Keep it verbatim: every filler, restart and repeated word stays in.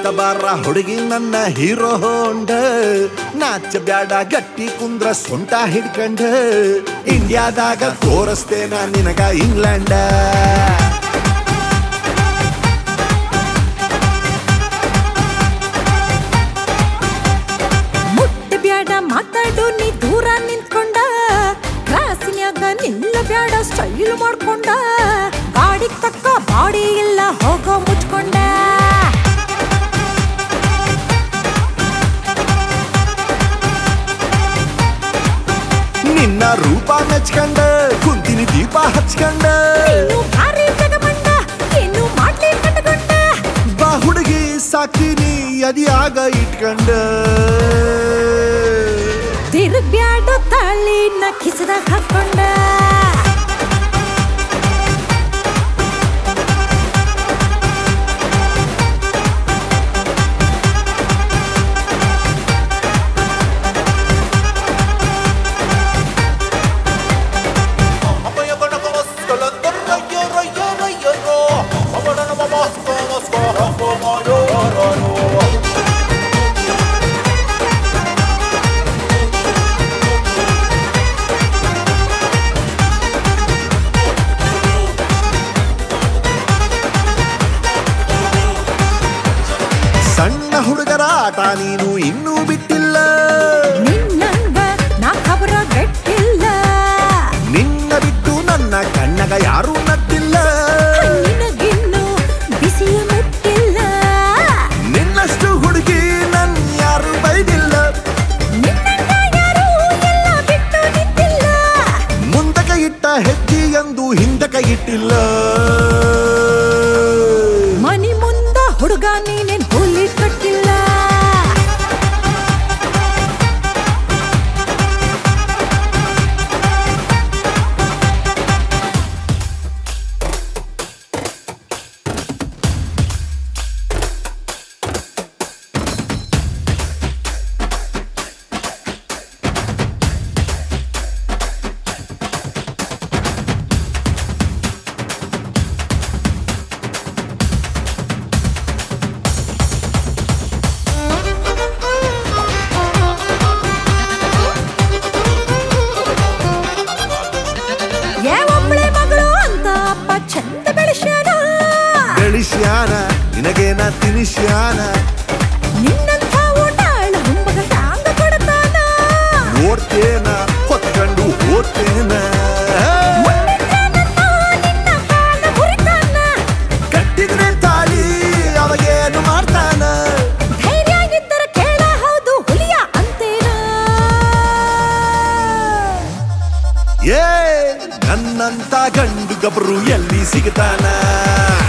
ಬಾರ ಹುಡುಗಿ ನನ್ನ ಹೀರೋ ಹೊಂಡ ನಾಚ ಬ್ಯಾಡ ಗಟ್ಟಿ ಕುಂದ್ರ ಸೊಂಟ ಹಿಡ್ಕಂಡ ಇಂಡಿಯಾದಾಗ ತೋರಿಸ್ತೇನ ನಿನಗ ಇಂಗ್ಲೆಂಡ ಮುಟ್ಟ ಬ್ಯಾಡ ಮಾತಾಡು ನೀ ದೂರ ನಿಂತ್ಕೊಂಡ ಕ್ಲಾಸಿನ್ಯಾಗ ನಿಲ್ಲ ಬ್ಯಾಡ ಸ್ಟೈಲ್ ಮಾಡ್ಕೊಂಡ ಗಾಡಿಗ್ ತಕ್ಕ ಬಾಡಿ ಇಲ್ಲ ಹೋಗೋ ಮುಚ್ಕೊಂಡ ನಿನ್ನ ರೂಪ ಮೆಚ್ಕಂಡ ಕುಂತಿನಿ ದೀಪ ಹಚ್ಕಂಡ ನೀನು ಭಾರಿ ಜಗಮಂಡ ಏನು ಮಾಡ್ಲಿ ಕಟ್ಕೊಂಡ ಬಾ ಹುಡುಗಿ ಸಾಕಿನಿ ಅದಿಯಾಗ ಇಟ್ಕಂಡ ತಿರುಗ್ಬ್ಯಾಡ ತಾಳಿನ ಕಿಸದಾಗ ಹಾಕೊಂಡ ಸಣ್ಣ ಹುಡುಗರ ಆಟ ನೀನು ಇನ್ನೂ ಬಿಟ್ಟಿಲ್ಲ ನಿನ್ನಂಗ ನಾ ಖಬರ ಗಟ್ಟಿಲ್ಲ ನಿನ್ನ ಬಿಟ್ಟು ನನ್ನ ಕಣ್ಣಗ ಯಾರೂ ನಟ್ಟಿಲ್ಲ ನಿನಗಿನ್ನು ಬಿಸಿಯ ಮುಟ್ಟಿಲ್ಲ ನಿನ್ನಷ್ಟು ಹುಡುಗಿ ನನ್ ಯಾರು ಬೈದಿಲ್ಲ ನಿನ್ನಂಗ ಯಾರೂ ಎಲ್ಲ ಬಿಟ್ಟು ನಿಂತಿಲ್ಲ ಮುಂದಕ ಇಟ್ಟ ಹೆಜ್ಜೆ ಎಂದು ಹಿಂದಕ ಇಟ್ಟಿಲ್ಲ ಮನಿ ಮುಂದ ಹುಡುಗ ನೀನೇನ್ ಹುಲಿ ಕಟ್ಟಿಲ್ಲ ಏ ಒಬ್ಳೆ ಮಗಳು ಅಂತ ಅಪ್ಪ ಚಂದ ಬೆಳೆಸ್ಯಾನ ಬೆಳಿಸ್ಯಾನ ನಿನಗೇನ ತಿನಿಸ್ಯಾನ ನಿನ್ನಂಥ ಊಟಾಳ ಹುಂಬಗ ತಾಂಗ ಕೊಡ್ತಾನ ಓಡ್ತೇನ ಹೊತ್ಕೊಂಡು ಓದ್ತೇನ ಮುಂದಿದ್ದಾನಂತ ನಿನ್ನ ಕಾಲ ಮುರಿತಾನ ಕಟ್ಟಿದ್ರೆ ತಾಳಿ ಅವಾಗೇನು ಮಾಡ್ತಾನ ಧೈರ್ಯ ಇದ್ದರ ಕೇಳ ಹೌದು ಹುಲಿಯ ಅಂತೇನ ಏ ನನ್ನಂತ ಗಂಡು ಗಬ್ರು ಎಲ್ಲಿ ಸಿಗ್ತಾನ